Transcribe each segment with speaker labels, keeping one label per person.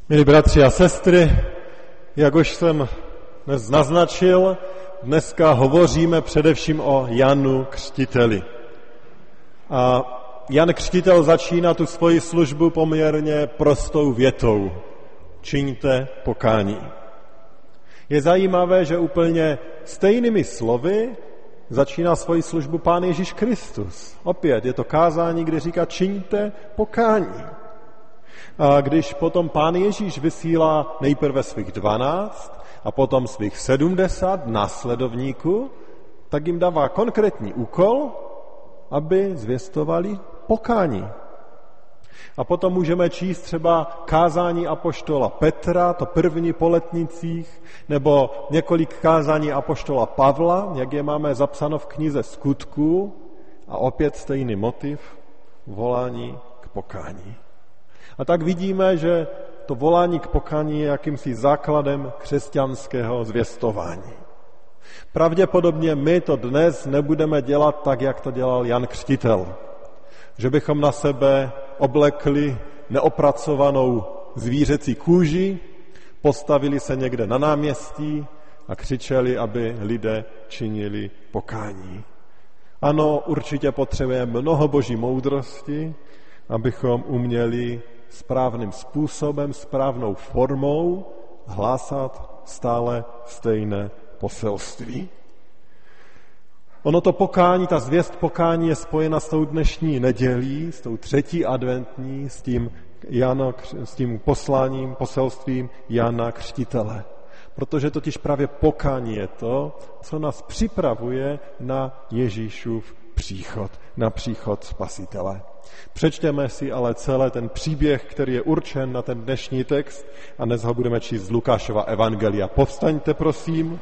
Speaker 1: Milí bratři a sestry, jak už jsem dnes naznačil, dneska hovoříme především o Janu Křtiteli. A Jan Křtitel začíná tu svoji službu poměrně prostou větou. Čiňte pokání. Je zajímavé, že úplně stejnými slovy začíná svoji službu Pán Ježíš Kristus. Opět je to kázání, kde říká čiňte pokání. A když potom Pán Ježíš vysílá nejprve svých 12 a potom svých 70 následovníků, tak jim dává konkrétní úkol, aby zvěstovali pokání. A potom můžeme číst třeba kázání apoštola Petra, to první po letnicích, nebo několik kázání apoštola Pavla, jak je máme zapsáno v knize Skutků, a opět stejný motiv, volání k pokání. A tak vidíme, že to volání k pokání je jakýmsi základem křesťanského zvěstování. Pravděpodobně my to dnes nebudeme dělat tak, jak to dělal Jan Křtitel. Že bychom na sebe oblekli neopracovanou zvířecí kůži, postavili se někde na náměstí a křičeli, aby lidé činili pokání. Ano, určitě potřebujeme mnoho boží moudrosti, abychom uměli správným způsobem, správnou formou hlásat stále stejné poselství. Ono to pokání, ta zvěst pokání je spojena s tou dnešní nedělí, s tou třetí adventní, s tím posláním, poselstvím Jana Křtitele. Protože totiž právě pokání je to, co nás připravuje na Ježíšův příchod, na příchod Spasitele. Přečtěme si ale celé ten příběh, který je určen na ten dnešní text a dnes ho budeme číst z Lukášova evangelia. Povstaňte, prosím,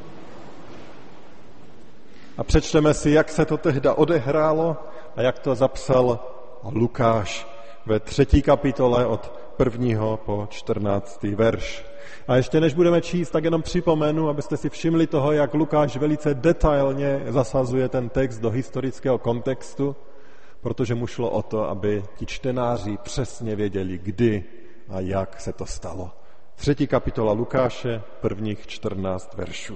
Speaker 1: a přečteme si, jak se to tehda odehrálo a jak to zapsal Lukáš ve 3. kapitole od 1. po 14. verš. A ještě než budeme číst, tak jenom připomenu, abyste si všimli toho, jak Lukáš velice detailně zasazuje ten text do historického kontextu, protože mu šlo o to, aby ti čtenáři přesně věděli, kdy a jak se to stalo. 3. kapitola Lukáše, prvních 14 veršů.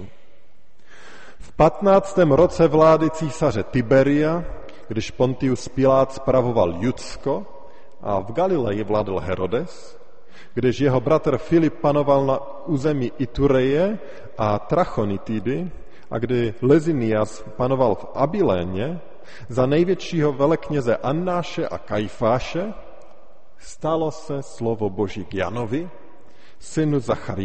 Speaker 1: V 15. roce vlády císaře Tiberia, když Pontius Pilát spravoval Judsko a v Galileji vládl Herodes, když jeho bratr Filip panoval na území Itureje a Trachonitidy a kdy Lezinias panoval v Abiléně, za největšího velekněze Annáše a Kajfáše stalo se slovo Boží k Janovi, synu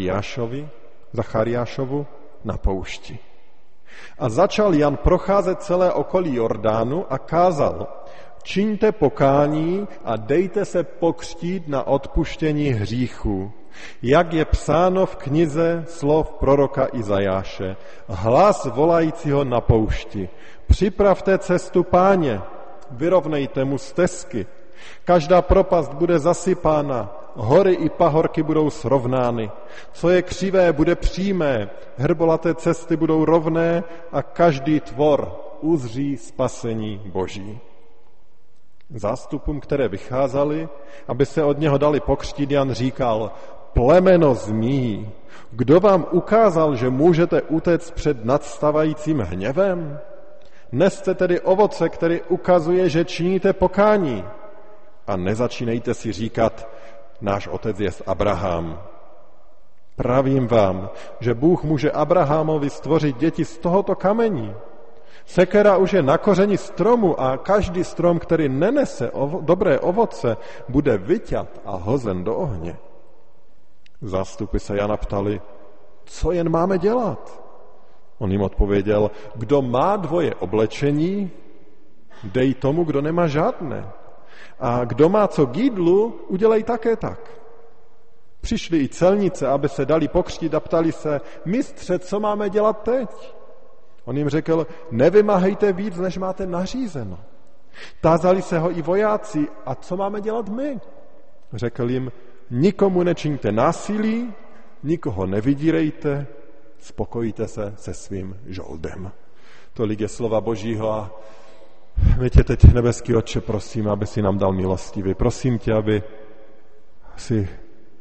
Speaker 1: Zachariášovu, na poušti. A začal Jan procházet celé okolí Jordánu a kázal: čiňte pokání a dejte se pokřtít na odpuštění hříchů, jak je psáno v knize slov proroka Izajáše. Hlas volajícího na poušti: připravte cestu Páně, vyrovnejte mu stezky. Každá propast bude zasypána, hory i pahorky budou srovnány. Co je křivé, bude přímé, hrbolaté cesty budou rovné a každý tvor uzří spasení Boží. Zástupům, které vycházely, aby se od něho dali pokřtít, Jan říkal: plemeno zmí, kdo vám ukázal, že můžete utéct před nadstavajícím hněvem? Neste tedy ovoce, který ukazuje, že činíte pokání. A nezačínejte si říkat: náš otec je Abraham. Pravím vám, že Bůh může Abrahamovi stvořit děti z tohoto kamení. Sekera už je na kořeni stromu a každý strom, který nenese dobré ovoce, bude vyťat a hozen do ohně. Zástupy se Jana ptali: co jen máme dělat? On jim odpověděl: kdo má dvoje oblečení, dej tomu, kdo nemá žádné. A kdo má co k jídlu, udělej také tak. Přišli i celnice, aby se dali pokřtít a ptali se: mistře, co máme dělat teď? On jim řekl: nevymáhejte víc, než máte nařízeno. Tázali se ho i vojáci: a co máme dělat my? Řekl jim: nikomu nečiňte násilí, nikoho nevydírejte, spokojte se se svým žoldem. Tolik je slova Božího a my tě teď, nebeský Otče, prosím, aby si nám dal milostivý. Prosím tě, aby si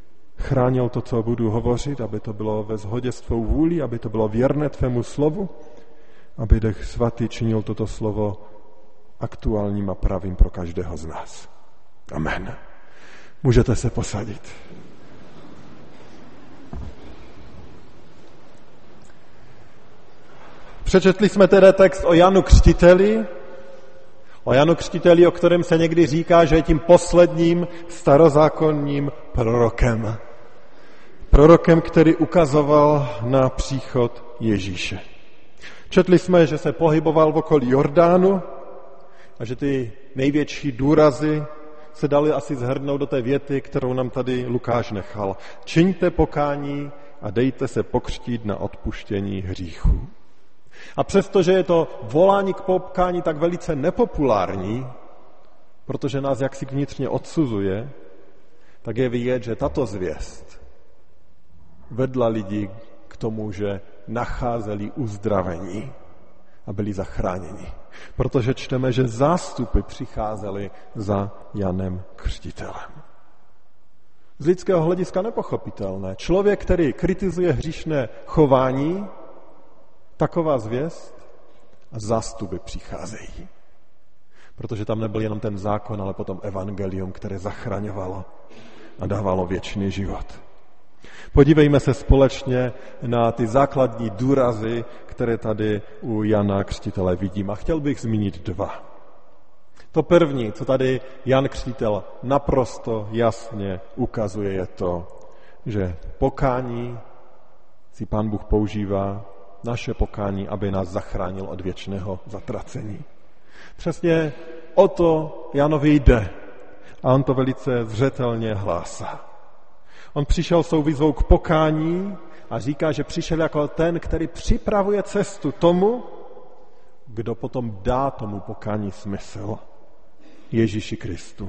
Speaker 1: chránil to, co budu hovořit, aby to bylo ve shodě s tvou vůlí, aby to bylo věrné tvému slovu, aby Duch Svatý činil toto slovo aktuálním a pravým pro každého z nás. Amen. Můžete se posadit. Přečetli jsme tedy text o Janu Křtiteli, o kterém se někdy říká, že je tím posledním starozákonním prorokem. Prorokem, který ukazoval na příchod Ježíše. Četli jsme, že se pohyboval v okolí Jordánu a že ty největší důrazy se daly asi shrnout do té věty, kterou nám tady Lukáš nechal. Čiňte pokání a dejte se pokřtít na odpuštění hříchů. A přestože je to volání k pokání tak velice nepopulární, protože nás jaksi vnitřně odsuzuje, tak je vidět, že tato zvěst vedla lidi k tomu, že nacházeli uzdravení a byli zachráněni. Protože čteme, že zástupy přicházely za Janem Křtitelem. Z lidského hlediska nepochopitelné. Člověk, který kritizuje hříšné chování, taková zvěst a zástupy přicházejí. Protože tam nebyl jenom ten zákon, ale potom evangelium, které zachraňovalo a dávalo věčný život. Podívejme se společně na ty základní důrazy, které tady u Jana Křtitele vidím. A chtěl bych zmínit dva. To první, co tady Jan Křtitel naprosto jasně ukazuje, je to, že pokání si Pán Bůh používá, naše pokání, aby nás zachránil od věčného zatracení. Přesně o to Janovi jde a on to velice zřetelně hlásá. On přišel s tou výzvou k pokání a říká, že přišel jako ten, který připravuje cestu tomu, kdo potom dá tomu pokání smysl. Ježíši Kristu.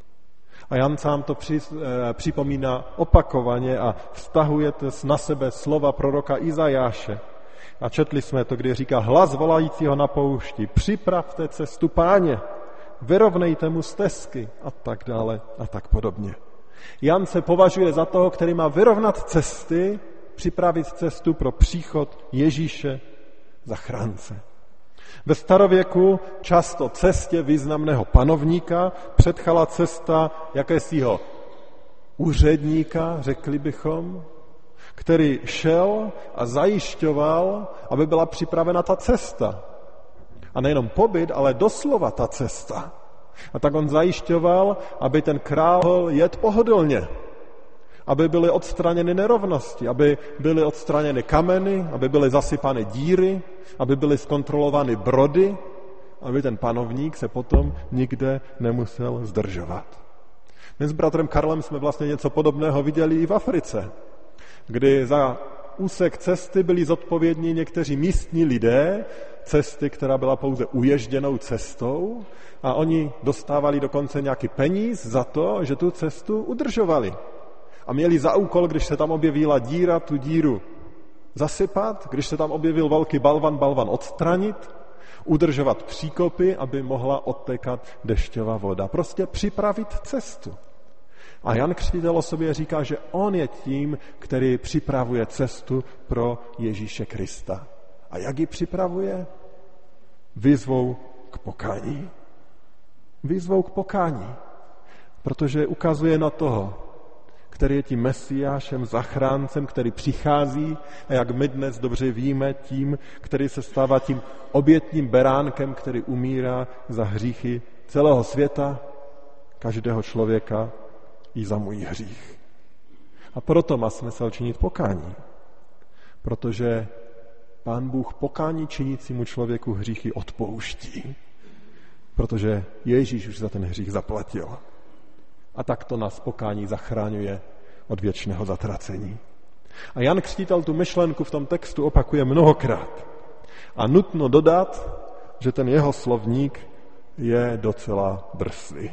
Speaker 1: A Jan sám to připomíná opakovaně a vztahuje na sebe slova proroka Izajáše. A četli jsme to, kdy říká hlas volajícího na poušti, připravte cestu Páně, vyrovnejte mu stezky a tak dále a tak podobně. Jan se považuje za toho, který má vyrovnat cesty, připravit cestu pro příchod Ježíše zachránce. Ve starověku často cestě významného panovníka předchala cesta jakésiho úředníka, řekli bychom, který šel a zajišťoval, aby byla připravena ta cesta. A nejenom pobyt, ale doslova ta cesta. A tak on zajišťoval, aby ten král mohl jet pohodlně, aby byly odstraněny nerovnosti, aby byly odstraněny kameny, aby byly zasypány díry, aby byly zkontrolovány brody, aby ten panovník se potom nikde nemusel zdržovat. My s bratrem Karlem jsme vlastně něco podobného viděli i v Africe, kdy za úsek cesty byli zodpovědní někteří místní lidé, cesty, která byla pouze uježděnou cestou, a oni dostávali dokonce nějaký peníz za to, že tu cestu udržovali. A měli za úkol, když se tam objevila díra, tu díru zasypat, když se tam objevil velký balvan odstranit, udržovat příkopy, aby mohla odtékat dešťová voda. Prostě připravit cestu. A Jan Křtitel o sobě říká, že on je tím, který připravuje cestu pro Ježíše Krista. A jak ji připravuje? Výzvou k pokání. Výzvou k pokání. Protože ukazuje na toho, který je tím Mesiášem, zachráncem, který přichází a jak my dnes dobře víme, tím, který se stává tím obětním beránkem, který umírá za hříchy celého světa, každého člověka i za můj hřích. A proto má smysl činit pokání. Protože Pán Bůh pokání činícímu člověku hříchy odpouští. Protože Ježíš už za ten hřích zaplatil. A tak to nás pokání zachraňuje od věčného zatracení. A Jan Křtitel tu myšlenku v tom textu opakuje mnohokrát. A nutno dodat, že ten jeho slovník je docela drsný.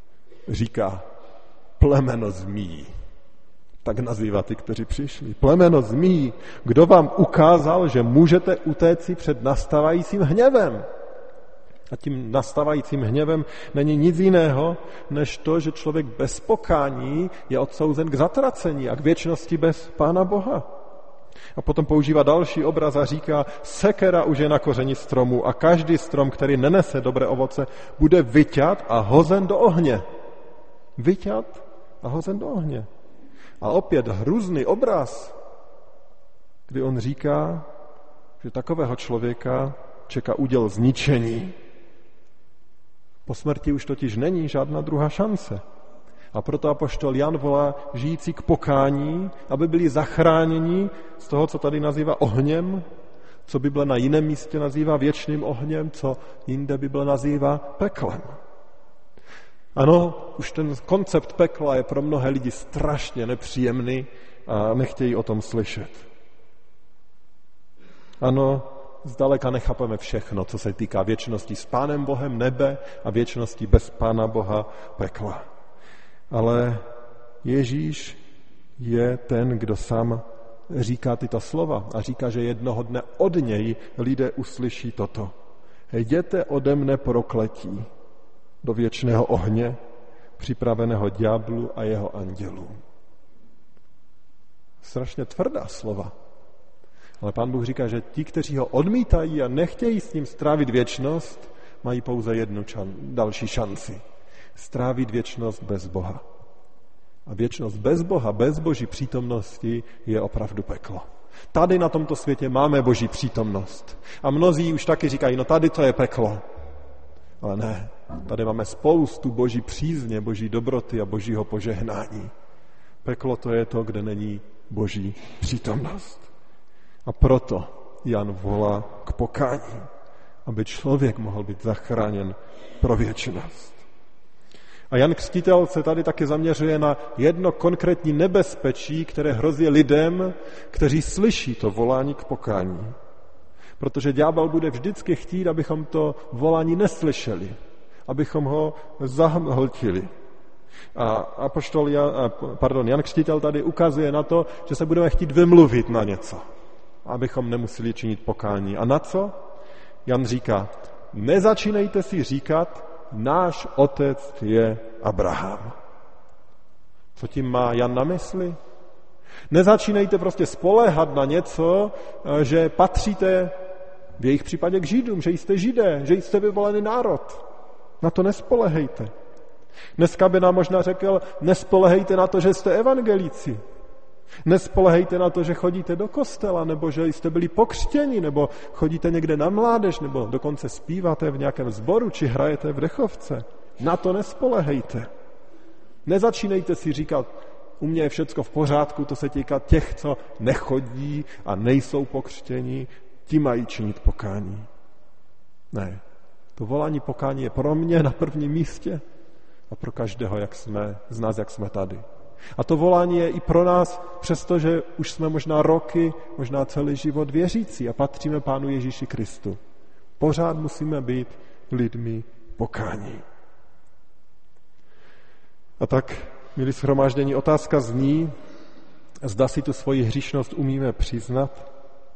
Speaker 1: Říká, plemeno zmí. Tak nazývá ty, kteří přišli. Plemeno zmí, kdo vám ukázal, že můžete utéci před nastávajícím hněvem. A tím nastávajícím hněvem není nic jiného, než to, že člověk bez pokání je odsouzen k zatracení a k věčnosti bez Pána Boha. A potom používá další obraz a říká, sekera už je na kořeni stromu a každý strom, který nenese dobré ovoce, bude vyťat a hozen do ohně. Vyťat a hozen do ohně. A opět hrůzný obraz, kdy on říká, že takového člověka čeká úděl zničení. Po smrti už totiž není žádná druhá šance. A proto apoštol Jan volá žijící k pokání, aby byli zachráněni z toho, co tady nazývá ohněm, co Bible na jiném místě nazývá věčným ohněm, co jinde Bible nazývá peklem. Ano, už ten koncept pekla je pro mnohé lidi strašně nepříjemný a nechtějí o tom slyšet. Ano, zdaleka nechápeme všechno, co se týká věčnosti s Pánem Bohem nebe a věčnosti bez Pána Boha pekla. Ale Ježíš je ten, kdo sám říká tyto slova a říká, že jednoho dne od něj lidé uslyší toto. Jděte ode mne prokletí do věčného ohně, připraveného ďáblu a jeho andělům. Strašně tvrdá slova. Ale Pán Bůh říká, že ti, kteří ho odmítají a nechtějí s ním strávit věčnost, mají pouze jednu další šanci. Strávit věčnost bez Boha. A věčnost bez Boha, bez Boží přítomnosti je opravdu peklo. Tady na tomto světě máme Boží přítomnost. A mnozí už taky říkají, no tady to je peklo. Ale ne, tady máme spoustu Boží přízně, Boží dobroty a Božího požehnání. Peklo to je to, kde není Boží přítomnost. A proto Jan volá k pokání, aby člověk mohl být zachráněn pro věčnost. A Jan Křtitel se tady taky zaměřuje na jedno konkrétní nebezpečí, které hrozí lidem, kteří slyší to volání k pokání. Protože ďábel bude vždycky chtít, abychom to volání neslyšeli, abychom ho zahltili. A Jan Křtitel tady ukazuje na to, že se budeme chtít vymluvit na něco, abychom nemuseli činit pokání. A na co? Jan říká, nezačínejte si říkat, náš otec je Abraham. Co tím má Jan na mysli? Nezačínejte prostě spoléhat na něco, že patříte v jejich případě k Židům, že jste Židé, že jste vyvolený národ. Na to nespolehejte. Dneska by nám možná řekl, nespolehejte na to, že jste evangelíci. Nespolehejte na to, že chodíte do kostela, nebo že jste byli pokřtěni, nebo chodíte někde na mládež, nebo dokonce zpíváte v nějakém sboru, či hrajete v dechovce. Na to nespolehejte. Nezačínejte si říkat, u mě je všecko v pořádku, to se týká těch, co nechodí a nejsou pokřtěni, ti mají činit pokání. Ne, to volání pokání je pro mě na prvním místě a pro každého z nás, jak jsme tady. A to volání je i pro nás, přestože už jsme možná roky, možná celý život věřící a patříme Pánu Ježíši Kristu. Pořád musíme být lidmi pokání. A tak, milí shromáždění, otázka zní, zda si tu svoji hříšnost umíme přiznat,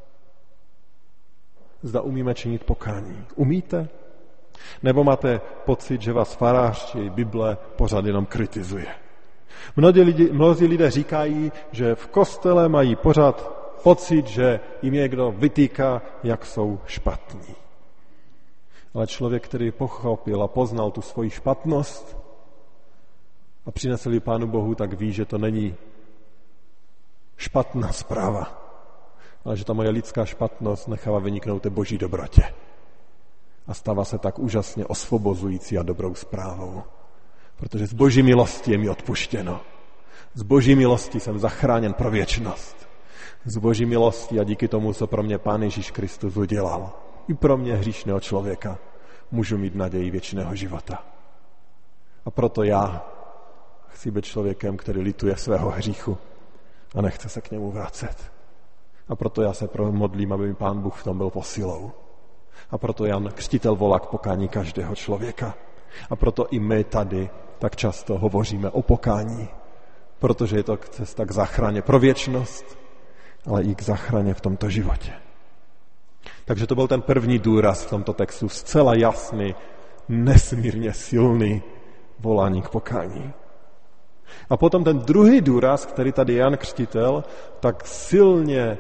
Speaker 1: zda umíme činit pokání. Umíte? Nebo máte pocit, že vás farář či Bible pořád jenom kritizuje? Mnozí lidé říkají, že v kostele mají pořád pocit, že jim někdo vytýká, jak jsou špatní. Ale člověk, který pochopil a poznal tu svoji špatnost a přinesl ji Pánu Bohu, tak ví, že to není špatná zpráva, ale že ta moje lidská špatnost nechává vyniknout té Boží dobrotě. A stává se tak úžasně osvobozující a dobrou zprávou. Protože z Boží milosti je mi odpuštěno. Z Boží milosti jsem zachráněn pro věčnost. Z Boží milosti a díky tomu, co pro mě Pán Ježíš Kristus udělal, i pro mě hříšného člověka, můžu mít naději věčného života. A proto já chci být člověkem, který lituje svého hříchu a nechce se k němu vracet. A proto já se modlím, aby mi Pán Bůh v tom byl posilou. A proto Jan Křtitel volá k pokání každého člověka. A proto i my tady tak často hovoříme o pokání, protože je to cesta k záchraně pro věčnost, ale i k záchraně v tomto životě. Tak Takže to byl ten první důraz v tomto textu, zcela jasný, nesmírně silný volání k pokání. A potom ten druhý důraz, který tady Jan Křtitel tak silně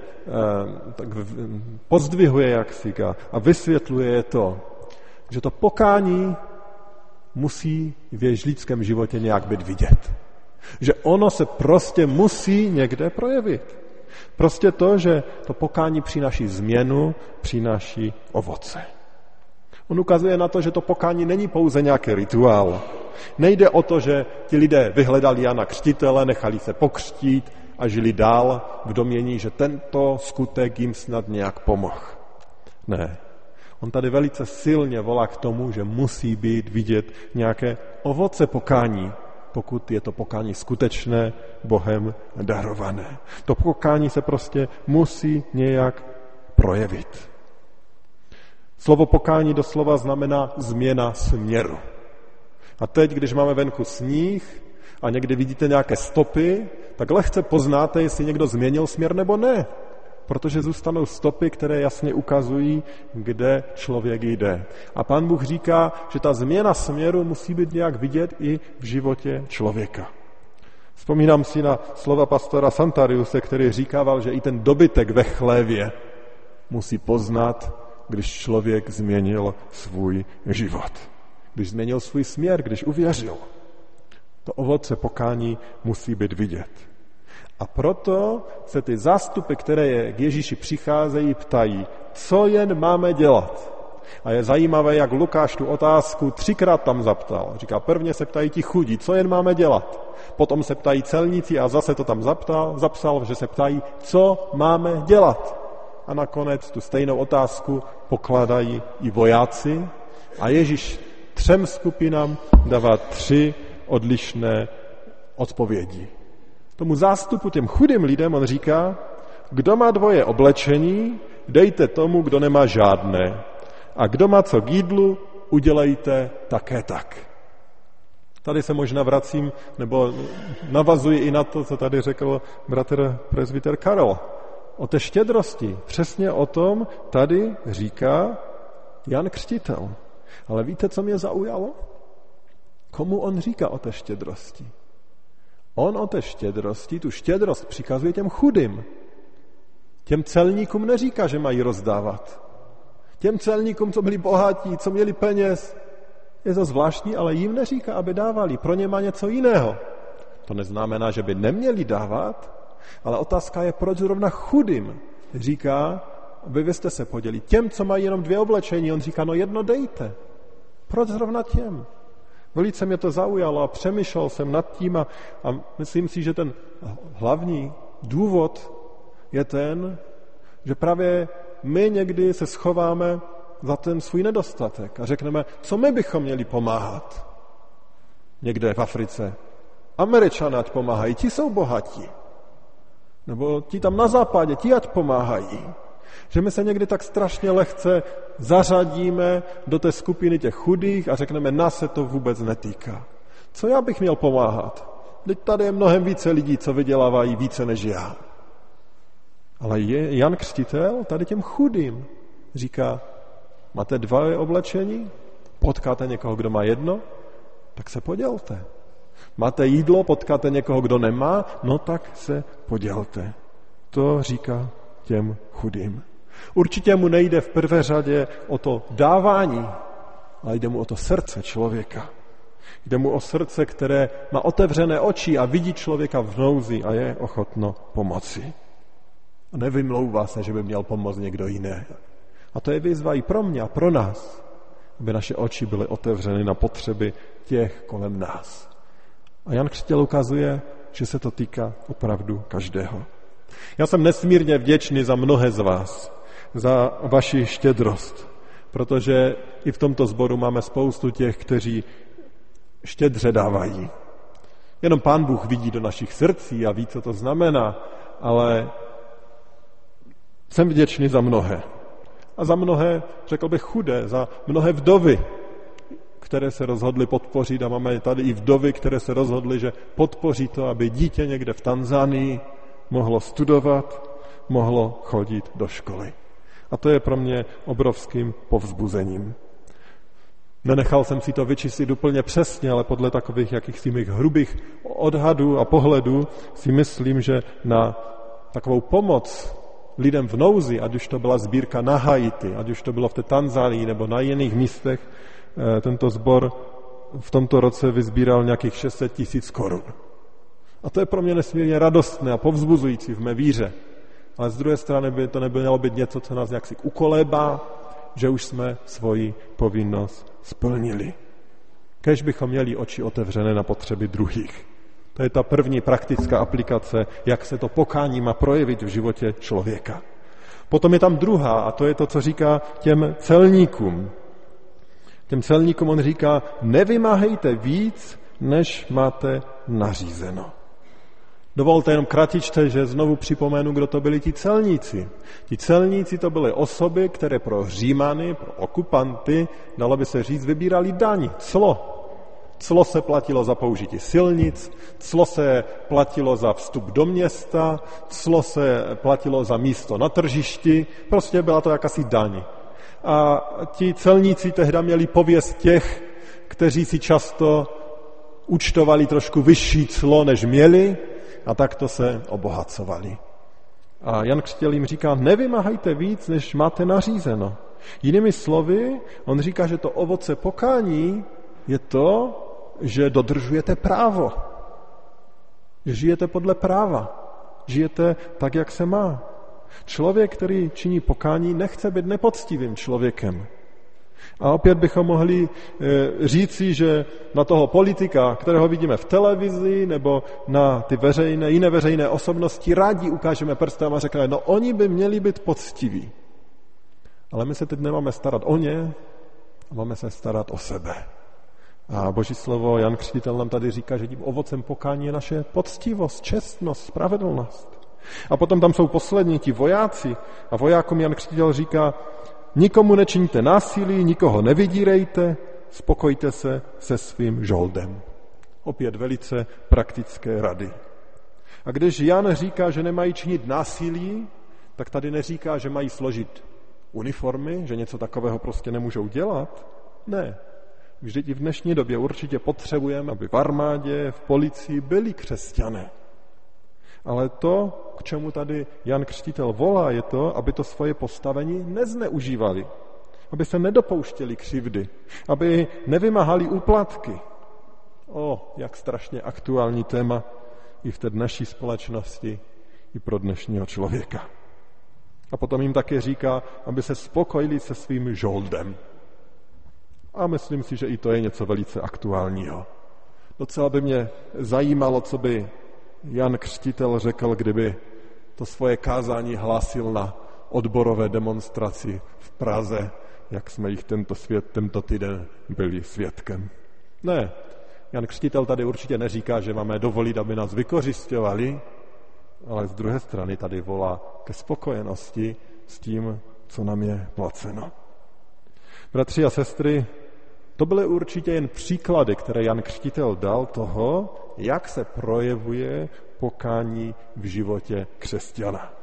Speaker 1: pozdvihuje, jak říká, a vysvětluje je to, že to pokání musí v lidském životě nějak být vidět. Že ono se prostě musí někde projevit. Prostě to, že to pokání přináší změnu, přináší ovoce. On ukazuje na to, že to pokání není pouze nějaký rituál. Nejde o to, že ti lidé vyhledali Jana Křtitele, nechali se pokřtít a žili dál v domnění, že tento skutek jim snad nějak pomohl. Ne. On tady velice silně volá k tomu, že musí být vidět nějaké ovoce pokání, pokud je to pokání skutečné, Bohem darované. To pokání se prostě musí nějak projevit. Slovo pokání doslova znamená změna směru. A teď, když máme venku sníh a někdy vidíte nějaké stopy, tak lehce poznáte, jestli někdo změnil směr nebo ne. Protože zůstanou stopy, které jasně ukazují, kde člověk jde. A Pán Bůh říká, že ta změna směru musí být nějak vidět i v životě člověka. Vzpomínám si na slova pastora Santariuse, který říkával, že i ten dobytek ve chlévě musí poznat, když člověk změnil svůj život. Když změnil svůj směr, když uvěřil. To ovoce pokání musí být vidět. A proto se ty zástupy, které k Ježíši přicházejí, ptají, co jen máme dělat. A je zajímavé, jak Lukáš tu otázku 3krát tam zaptal. Říká, prvně se ptají ti chudí, co jen máme dělat. Potom se ptají celníci a zase to tam zapsal, že se ptají, co máme dělat. A nakonec tu stejnou otázku pokládají i vojáci a Ježíš 3 skupinám dává 3 odlišné odpovědi. Tomu zástupu, těm chudým lidem, on říká, kdo má 2 oblečení, dejte tomu, kdo nemá žádné. A kdo má co k jídlu, udělejte také tak. Tady se možná vracím, nebo navazuji i na to, co tady řekl bratr presbyter Karel. O té štědrosti. Přesně o tom tady říká Jan Křtitel. Ale víte, co mě zaujalo? Komu on říká o té štědrosti? On o té štědrosti, tu štědrost přikazuje těm chudým. Těm celníkům neříká, že mají rozdávat. Těm celníkům, co byli bohatí, co měli peněz, je to zvláštní, ale jim neříká, aby dávali. Pro ně má něco jiného. To neznamená, že by neměli dávat, ale otázka je, proč zrovna chudým říká, aby vy jste se podělili. Těm, co mají jenom 2 oblečení, on říká, no jedno dejte. Proč zrovna těm? Velice mě to zaujalo a přemýšlel jsem nad tím a myslím si, že ten hlavní důvod je ten, že právě my někdy se schováme za ten svůj nedostatek a řekneme, co my bychom měli pomáhat. Někde v Africe. Američané ať pomáhají, ti jsou bohatí. Nebo ti tam na západě, ti ať pomáhají. Že my se někdy tak strašně lehce zařadíme do té skupiny těch chudých a řekneme, nás se to vůbec netýká. Co já bych měl pomáhat? Teď tady je mnohem více lidí, co vydělávají více než já. Ale Jan Křtitel tady těm chudým říká, máte 2 oblečení? Potkáte někoho, kdo má 1? Tak se podělte. Máte jídlo? Potkáte někoho, kdo nemá? No tak se podělte. To říká těm chudým. Určitě mu nejde v prvé řadě o to dávání, ale jde mu o to srdce člověka. Jde mu o srdce, které má otevřené oči a vidí člověka v nouzi a je ochotno pomoci. A nevymlouvá se, že by měl pomoct někdo jiný. A to je výzva i pro mě a pro nás, aby naše oči byly otevřeny na potřeby těch kolem nás. A Jan Křtitel ukazuje, že se to týká opravdu každého. Já jsem nesmírně vděčný za mnohé z vás, za vaši štědrost, protože i v tomto sboru máme spoustu těch, kteří štědře dávají. Jenom Pán Bůh vidí do našich srdcí a ví, co to znamená, ale jsem vděčný za mnohé. A za mnohé, řekl bych, chudé, za mnohé vdovy, které se rozhodly podpořit, a máme tady i vdovy, které se rozhodly, že podpoří to, aby dítě někde v Tanzanii mohlo studovat, mohlo chodit do školy. A to je pro mě obrovským povzbuzením. Nenechal jsem si to vyčistit úplně přesně, ale podle takových jakýchsi mých hrubých odhadů a pohledů si myslím, že na takovou pomoc lidem v nouzi, ať už to byla sbírka na Haiti, ať už to bylo v té Tanzanii nebo na jiných místech, tento sbor v tomto roce vysbíral nějakých 600 000 korun. A to je pro mě nesmírně radostné a povzbuzující v mé víře. Ale z druhé strany by to nemělo být něco, co nás nějak si ukolébá, že už jsme svoji povinnost splnili. Kéž bychom měli oči otevřené na potřeby druhých. To je ta první praktická aplikace, jak se to pokání má projevit v životě člověka. Potom je tam druhá, a to je to, co říká těm celníkům. Těm celníkům on říká, nevymáhejte víc, než máte nařízeno. Dovolte jenom kratičce, že znovu připomenu, kdo to byli ti celníci. Ti celníci to byly osoby, které pro Římany, pro okupanty, dalo by se říct, vybírali daň, clo. Clo se platilo za použití silnic, clo se platilo za vstup do města, clo se platilo za místo na tržišti, prostě byla to jakási daň. A ti celníci tehda měli pověst těch, kteří si často účtovali trošku vyšší clo, než měli, a takto se obohacovali. A Jan Křtitel jim říká, nevymáhajte víc, než máte nařízeno. Jinými slovy, on říká, že to ovoce pokání je to, že dodržujete právo. Že žijete podle práva. Žijete tak, jak se má. Člověk, který činí pokání, nechce být nepoctivým člověkem. A opět bychom mohli říci, že na toho politika, kterého vidíme v televizi, nebo na ty jiné veřejné osobnosti, rádi ukážeme prstem a řekneme, no oni by měli být poctiví. Ale my se teď nemáme starat o ně, máme se starat o sebe. A Boží slovo, Jan Křtitel nám tady říká, že tím ovocem pokání je naše poctivost, čestnost, spravedlnost. A potom tam jsou poslední ti vojáci a vojákům Jan Křtitel říká, nikomu nečiňte násilí, nikoho nevydírejte, spokojte se se svým žoldem. Opět velice praktické rady. A když Jan říká, že nemají činit násilí, tak tady neříká, že mají složit uniformy, že něco takového prostě nemůžou dělat. Ne. Vždyť i v dnešní době určitě potřebujeme, aby v armádě, v policii byli křesťané. Ale to, k čemu tady Jan Křtitel volá, je to, aby to svoje postavení nezneužívali. Aby se nedopouštěli křivdy. Aby nevymáhali úplatky. Jak strašně aktuální téma i v té dnešní společnosti, i pro dnešního člověka. A potom jim také říká, aby se spokojili se svým žoldem. A myslím si, že i to je něco velice aktuálního. Docela by mě zajímalo, co by Jan Křtitel řekl, kdyby to svoje kázání hlásil na odborové demonstraci v Praze, jak jsme jich tento týden byli svědkem. Ne, Jan Křtitel tady určitě neříká, že máme dovolit, aby nás vykořisťovali, ale z druhé strany tady volá ke spokojenosti s tím, co nám je placeno. Bratři a sestry, to byly určitě jen příklady, které Jan Křtitel dal toho, jak se projevuje pokání v životě křesťana.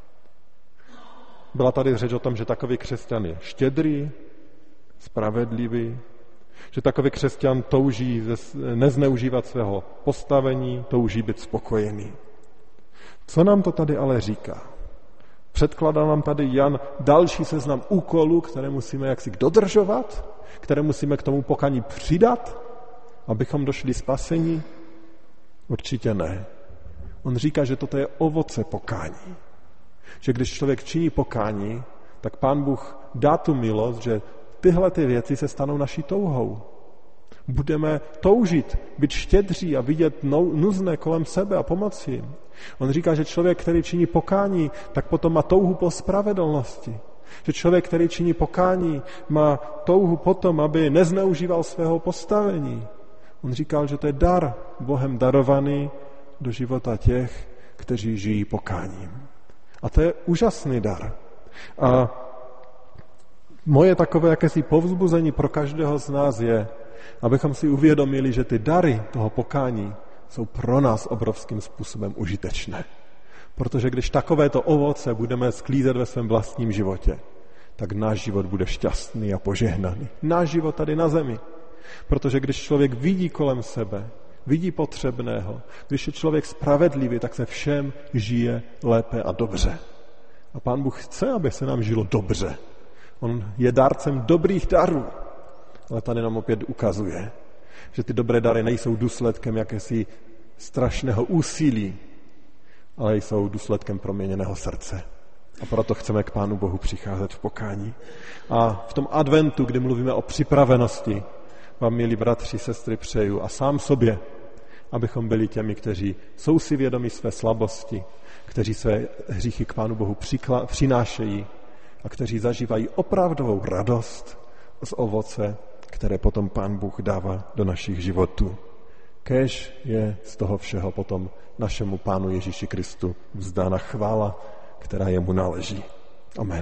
Speaker 1: Byla tady řeč o tom, že takový křesťan je štědrý, spravedlivý, že takový křesťan touží nezneužívat svého postavení, touží být spokojený. Co nám to tady ale říká? Předkládá nám tady Jan další seznam úkolů, které musíme jaksi dodržovat, které musíme k tomu pokání přidat, abychom došli spasení? Určitě ne. On říká, že toto je ovoce pokání. Že když člověk činí pokání, tak Pán Bůh dá tu milost, že tyhle ty věci se stanou naší touhou. Budeme toužit, být štědří a vidět nuzné kolem sebe a pomoci jim. On říká, že člověk, který činí pokání, tak potom má touhu po spravedlnosti. Že člověk, který činí pokání, má touhu potom, aby nezneužíval svého postavení. On říkal, že to je dar Bohem darovaný do života těch, kteří žijí pokáním. A to je úžasný dar. A moje takové jakési povzbuzení pro každého z nás je, abychom si uvědomili, že ty dary toho pokání jsou pro nás obrovským způsobem užitečné. Protože když takovéto ovoce budeme sklízet ve svém vlastním životě, tak náš život bude šťastný a požehnaný. Náš život tady na zemi. Protože když člověk vidí kolem sebe, vidí potřebného, když je člověk spravedlivý, tak se všem žije lépe a dobře. A Pán Bůh chce, aby se nám žilo dobře. On je dárcem dobrých darů. Ale tady nám opět ukazuje, že ty dobré dary nejsou důsledkem jakési strašného úsilí, ale jsou důsledkem proměněného srdce. A proto chceme k Pánu Bohu přicházet v pokání. A v tom adventu, kdy mluvíme o připravenosti, vám, milí bratři, sestry, přeju a sám sobě, abychom byli těmi, kteří jsou si vědomi své slabosti, kteří své hříchy k Pánu Bohu přinášejí a kteří zažívají opravdovou radost z ovoce, které potom Pán Bůh dává do našich životů. Kéž je z toho všeho potom našemu Pánu Ježíši Kristu vzdána chvála, která jemu náleží. Amen.